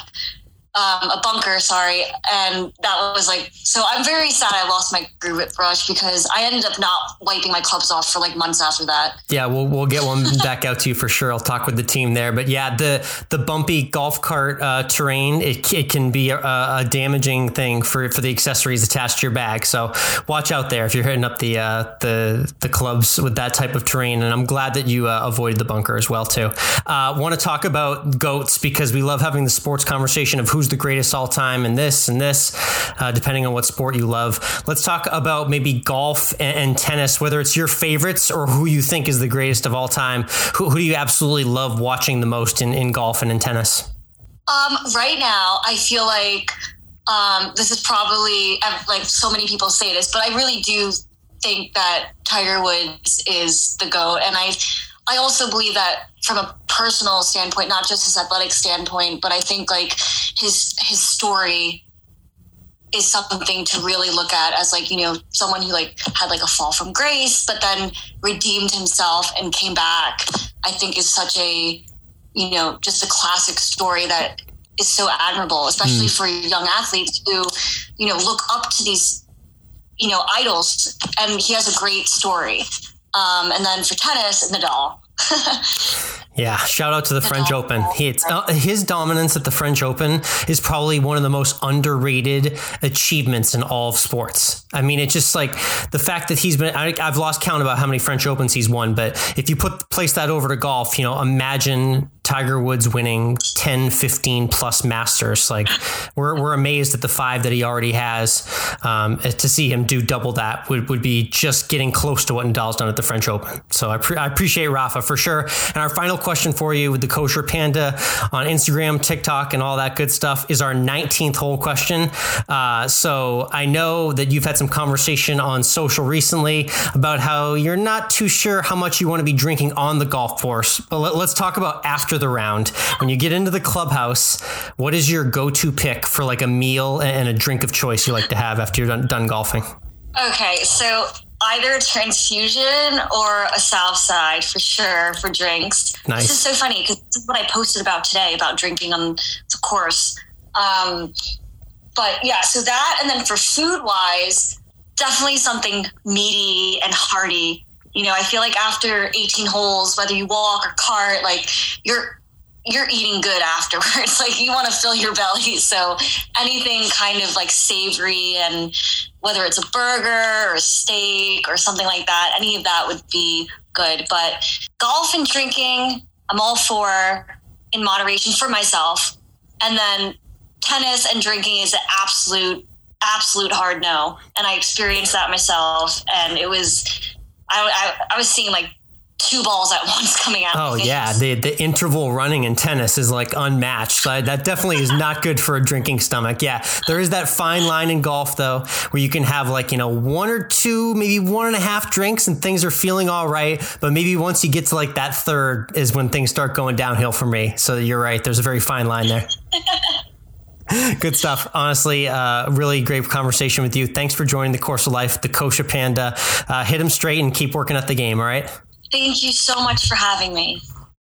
A bunker, sorry. And that was like, so I'm very sad I lost my Groove It brush, because I ended up not wiping my clubs off for like months after that. Yeah, we'll get one back out to you for sure. I'll talk with the team there. But yeah, the bumpy golf cart terrain, it can be a damaging thing for the accessories attached to your bag. So watch out there if you're hitting up the clubs with that type of terrain. And I'm glad that you avoided the bunker as well too. Want to talk about GOATs, because we love having the sports conversation of who's the greatest all time and this, depending on what sport you love. Let's talk about maybe golf and tennis, whether it's your favorites or who you think is the greatest of all time. Who do you absolutely love watching the most in golf and in tennis? Right now, I feel like this is probably, like so many people say this, but I really do think that Tiger Woods is the GOAT. And I also believe that from a personal standpoint, not just his athletic standpoint, but I think like his story is something to really look at as like, someone who like had like a fall from grace, but then redeemed himself and came back, I think is such a, just a classic story that is so admirable, especially for young athletes who, look up to these, idols, and he has a great story. And then for tennis, Nadal. Yeah, shout out to the French Open. His dominance at the French Open is probably one of the most underrated achievements in all of sports. I mean, it's just like the fact that I've lost count about how many French Opens he's won, but if you place that over to golf, imagine Tiger Woods winning 10, 15 plus Masters. Like we're amazed at the 5 that he already has. To see him do double that would be just getting close to what Nadal's done at the French Open. So I appreciate Rafa for sure. And our final question for you with the Kosher Panda on Instagram, TikTok, and all that good stuff is our 19th hole question. So I know that you've had some conversation on social recently about how you're not too sure how much you want to be drinking on the golf course, but let's talk about after the round. When you get into the clubhouse, what is your go-to pick for like a meal and a drink of choice you like to have after you're done golfing? Okay, so either Transfusion or a Southside for sure for drinks. Nice. This is so funny because this is what I posted about today about drinking on the course. But yeah, so that, and then for food wise, definitely something meaty and hearty. I feel like after 18 holes, whether you walk or cart, like you're eating good afterwards. Like you want to fill your belly. So anything kind of like savory, and whether it's a burger or a steak or something like that, any of that would be good. But golf and drinking, I'm all for in moderation for myself. And then tennis and drinking is an absolute hard no. And I experienced that myself. And it was, I was seeing like 2 balls at once coming out. Oh yeah. The interval running in tennis is like unmatched. So that definitely is not good for a drinking stomach. Yeah. There is that fine line in golf though, where you can have like, 1 or 2, maybe 1.5 drinks and things are feeling all right. But maybe once you get to like that third is when things start going downhill for me. So you're right. There's a very fine line there. Good stuff. Honestly, really great conversation with you. Thanks for joining the Course of Life, the Kosher Panda. Hit him straight and keep working at the game. All right. Thank you so much for having me.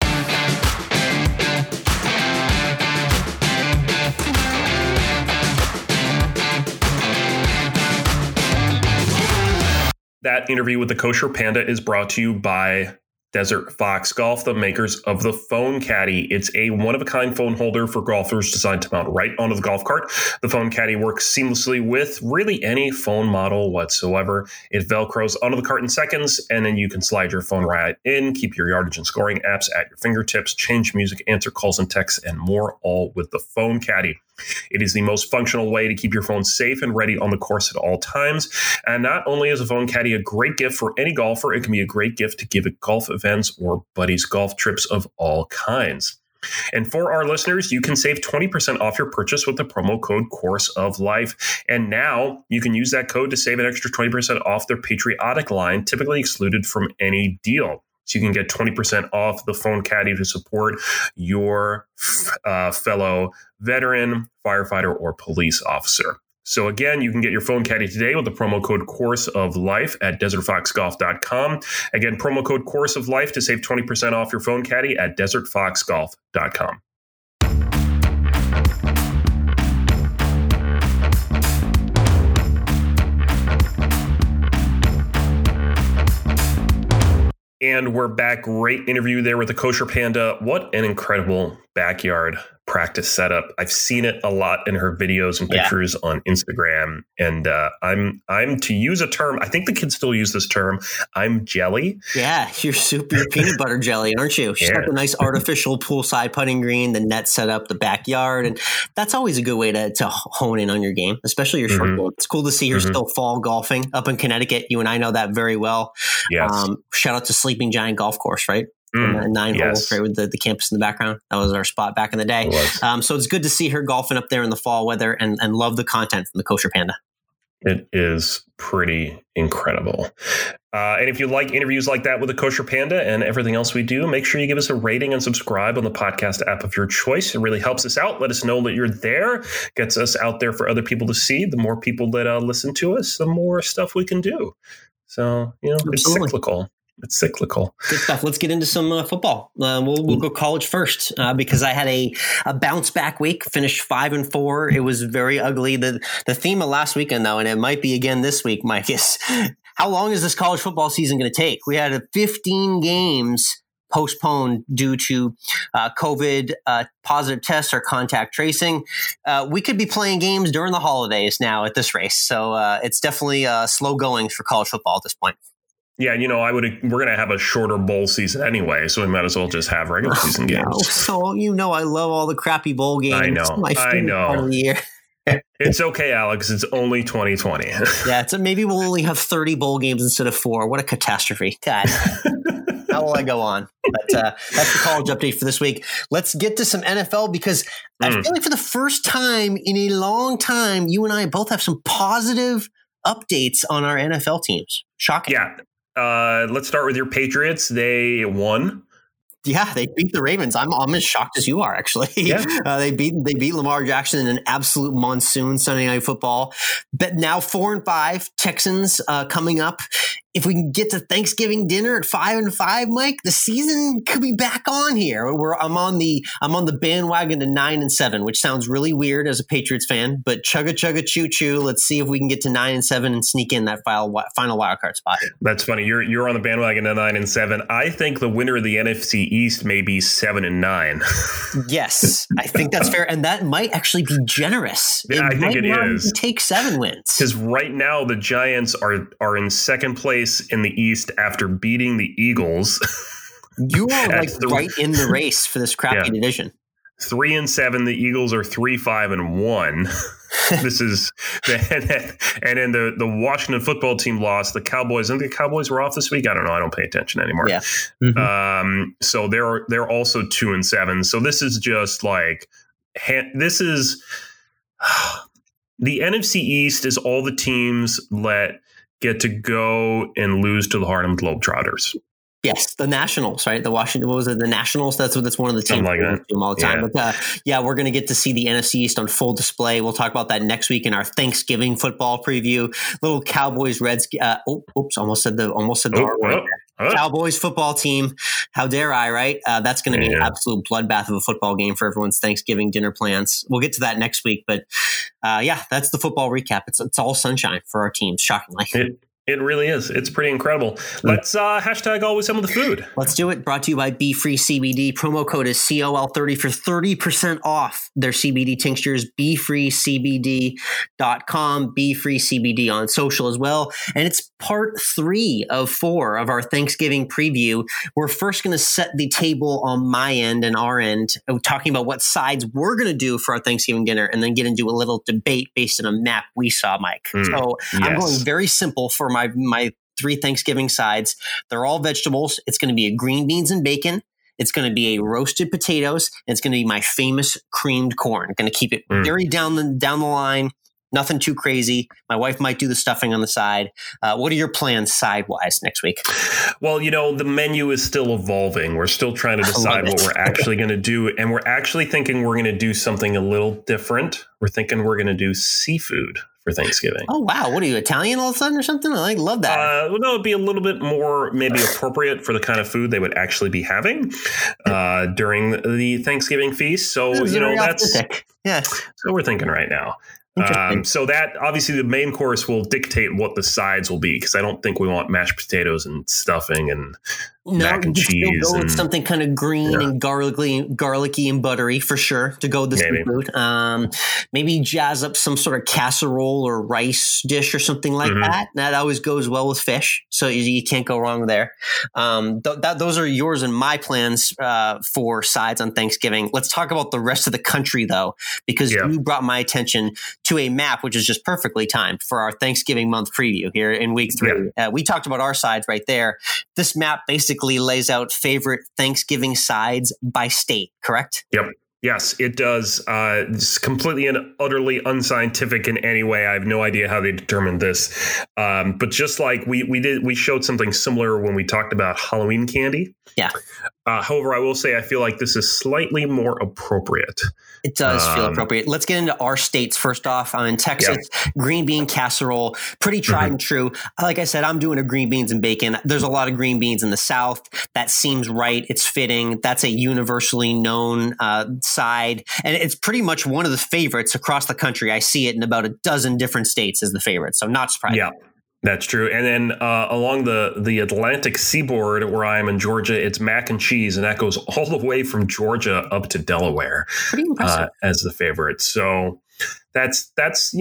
That interview with the Kosher Panda is brought to you by Desert Fox Golf, the makers of the Phone Caddy. It's a one-of-a-kind phone holder for golfers designed to mount right onto the golf cart. The Phone Caddy works seamlessly with really any phone model whatsoever. It Velcros onto the cart in seconds, and then you can slide your phone right in, keep your yardage and scoring apps at your fingertips, change music, answer calls and texts, and more, all with the Phone Caddy. It is the most functional way to keep your phone safe and ready on the course at all times. And not only is a Phone Caddy a great gift for any golfer, it can be a great gift to give at golf events or buddies golf trips of all kinds. And for our listeners, you can save 20% off your purchase with the promo code Course of Life. And now you can use that code to save an extra 20% off their Patriotic line, typically excluded from any deal. So you can get 20% off the Phone Caddy to support your fellow veteran, firefighter, or police officer. So again, you can get your phone caddy today with the promo code Course of Life at desertfoxgolf.com. Again, promo code Course of Life to save 20% off your phone caddy at desertfoxgolf.com. And we're back. Great interview there with the Kosher Panda. What an incredible backyard practice setup. I've seen it a lot in her videos and pictures on Instagram. And I'm to use a term, I think the kids still use this term, I'm jelly. Yeah, you're peanut butter jelly, aren't you? She's got the nice artificial poolside putting green, the net set up, the backyard. And that's always a good way to hone in on your game, especially your short game. It's cool to see her still fall golfing up in Connecticut. You and I know that very well. Yes. Shout out to Sleeping Giant Golf Course, right? 9 holes, right, with the campus in the background. That was our spot back in the day. So it's good to see her golfing up there in the fall weather and love the content from the Kosher Panda. It is pretty incredible. And if you like interviews like that with the Kosher Panda and everything else we do, make sure you give us a rating and subscribe on the podcast app of your choice. It really helps us out. Let us know that you're there. Gets us out there for other people to see. The more people that listen to us, the more stuff we can do. So, It's cyclical. It's cyclical. Good stuff. Let's get into some football. We'll go college first because I had a bounce back week, finished 5-4. It was very ugly. The theme of last weekend, though, and it might be again this week, Mike, is how long is this college football season going to take? We had 15 games postponed due to COVID positive tests or contact tracing. We could be playing games during the holidays now at this race. So it's definitely slow going for college football at this point. Yeah, we're going to have a shorter bowl season anyway, so we might as well just have regular season games. No. So, I love all the crappy bowl games. I know. My favorite part of the year. It's okay, Alex. It's only 2020. Yeah, maybe we'll only have 30 bowl games instead of 4. What a catastrophe. God. How will I go on? But that's the college update for this week. Let's get to some NFL because I feel like for the first time in a long time, you and I both have some positive updates on our NFL teams. Shocking. Yeah. Let's start with your Patriots. They won. Yeah, they beat the Ravens. I'm as shocked as you are, actually. Yeah. They beat Lamar Jackson in an absolute monsoon Sunday Night Football. But now 4-5 Texans coming up. If we can get to Thanksgiving dinner at 5-5, Mike, the season could be back on here. I'm on the bandwagon to 9-7, which sounds really weird as a Patriots fan. But chugga choo choo. Let's see if we can get to 9-7 and sneak in that final wildcard spot. That's funny. You're on the bandwagon to 9-7. I think the winner of the NFC East may be 7-9. Yes, I think that's fair, and that might actually be generous. Yeah, I think it is. Take 7 wins because right now the Giants are in second place in the East after beating the Eagles. You are right in the race for this crappy division. 3-7. The Eagles are 3-5-1. This is and then the Washington football team lost. The Cowboys, and the Cowboys were off this week. I don't know. I don't pay attention anymore. Yeah. Mm-hmm. So they're also 2-7. So this is just like this is the NFC East is all the teams that get to go and lose to the Harlem Globetrotters. Yes, the Nationals, right? The Washington, what was it? The Nationals. That's one of the teams like that. All the time. But we're going to get to see the NFC East on full display. We'll talk about that next week in our Thanksgiving football preview. Little Cowboys, Reds. Almost said the word. Cowboys football team. How dare I? Right? That's going to be an absolute bloodbath of a football game for everyone's Thanksgiving dinner plans. We'll get to that next week. But that's the football recap. It's all sunshine for our teams. Shockingly. It really is. It's pretty incredible. Let's hashtag always some of the food. Let's do it. Brought to you by Be Free CBD. Promo code is COL30 for 30% off their CBD tinctures. BeFreeCBD.com. Be Free CBD on social as well. And it's part 3 of 4 of our Thanksgiving preview. We're first going to set the table on my end and our end, talking about what sides we're going to do for our Thanksgiving dinner, and then get into a little debate based on a map we saw, Mike. So I'm going very simple for my 3 Thanksgiving sides. They're all vegetables. It's going to be a green beans and bacon. It's going to be a roasted potatoes. And it's going to be my famous creamed corn. I'm going to keep it very down the line. Nothing too crazy. My wife might do the stuffing on the side. What are your plans side-wise next week? Well, the menu is still evolving. We're still trying to decide what we're actually going to do. And we're actually thinking we're going to do something a little different. We're thinking we're going to do seafood for for Thanksgiving. Oh, wow. What are you, Italian all of a sudden or something? I love that. Well, no, it'd be a little bit more maybe appropriate for the kind of food they would actually be having during the Thanksgiving feast. So, that's what we're thinking right now. So that obviously the main course will dictate what the sides will be, because I don't think we want mashed potatoes and stuffing and mac and cheese. Go with something kind of green and garlicky and buttery for sure to go with the seafood. Maybe jazz up some sort of casserole or rice dish or something like that. That always goes well with fish, so you can't go wrong there. Those are yours and my plans for sides on Thanksgiving. Let's talk about the rest of the country though, because you brought my attention to a map which is just perfectly timed for our Thanksgiving month preview here in week 3. We talked about our sides right there. This map basically lays out favorite Thanksgiving sides by state, correct? Yep. Yes, it does. It's completely and utterly unscientific in any way. I have no idea how they determined this. But just like we showed something similar when we talked about Halloween candy. Yeah. However, I will say I feel like this is slightly more appropriate. It does feel appropriate. Let's get into our states first off. I'm in Texas, green bean casserole, pretty tried and true. Like I said, I'm doing a green beans and bacon. There's a lot of green beans in the South. That seems right. It's fitting. That's a universally known side. And it's pretty much one of the favorites across the country. I see it in about a dozen different states as the favorite. So not surprising. Yeah. That's true. And then along the Atlantic seaboard where I am in Georgia, it's mac and cheese. And that goes all the way from Georgia up to Delaware. Pretty impressive. As the favorite. So that's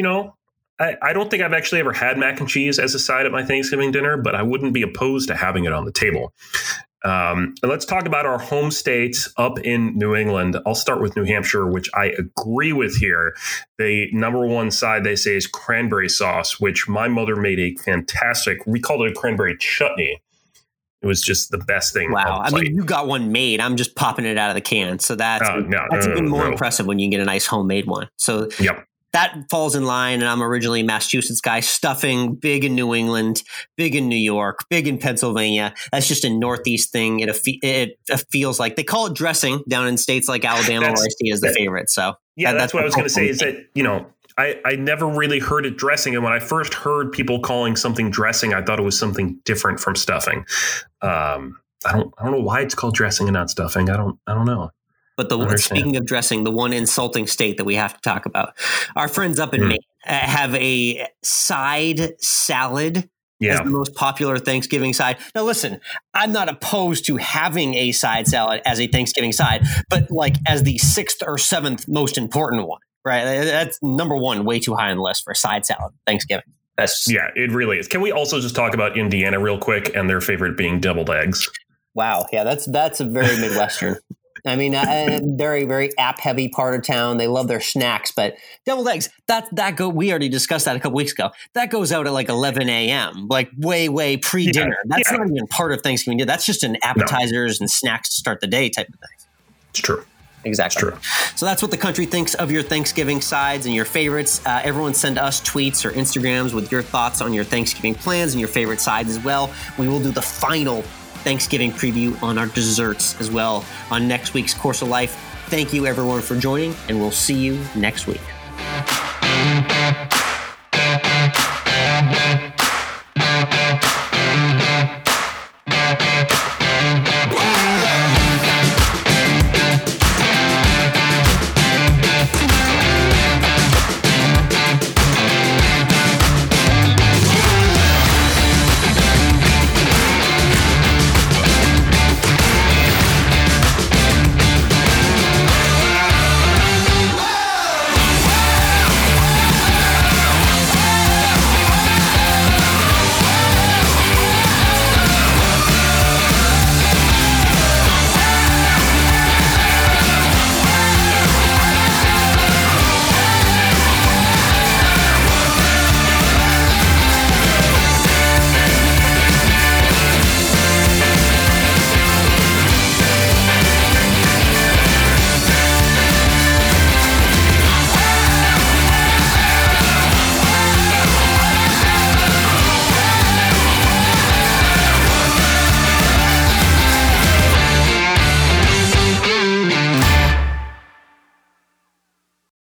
I don't think I've actually ever had mac and cheese as a side at my Thanksgiving dinner, but I wouldn't be opposed to having it on the table. And let's talk about our home states up in New England. I'll start with New Hampshire, which I agree with here. The number one side, they say, is cranberry sauce, which my mother made a fantastic, we called it a cranberry chutney. It was just the best thing. Wow. I mean, you got one made. I'm just popping it out of the can. So that's even more impressive when you get a nice homemade one. So that falls in line. And I'm originally a Massachusetts guy. Stuffing, big in New England, big in New York, big in Pennsylvania. That's just a Northeast thing. It feels like they call it dressing down in states like Alabama, where I see it as the favorite. So that's what I was going to say is that, I never really heard it dressing. And when I first heard people calling something dressing, I thought it was something different from stuffing. I don't know why it's called dressing and not stuffing. I don't know. But speaking of dressing, the one insulting state that we have to talk about, our friends up in Maine have a side salad as the most popular Thanksgiving side. Now, listen, I'm not opposed to having a side salad as a Thanksgiving side, but like as the 6th or 7th most important one, right? That's number one, way too high on the list for a side salad Thanksgiving. It really is. Can we also just talk about Indiana real quick and their favorite being deviled eggs? Wow. Yeah, that's a very Midwestern. I mean, very, very app-heavy part of town. They love their snacks, but deviled eggs, we already discussed that a couple weeks ago. That goes out at like 11 a.m., like way pre-dinner. That's not even part of Thanksgiving. That's just an appetizers and snacks to start the day type of thing. It's true. Exactly. It's true. So that's what the country thinks of your Thanksgiving sides and your favorites. Everyone send us tweets or Instagrams with your thoughts on your Thanksgiving plans and your favorite sides as well. We will do the final Thanksgiving preview on our desserts as well on next week's Course of Life. Thank you, everyone, for joining, and we'll see you next week.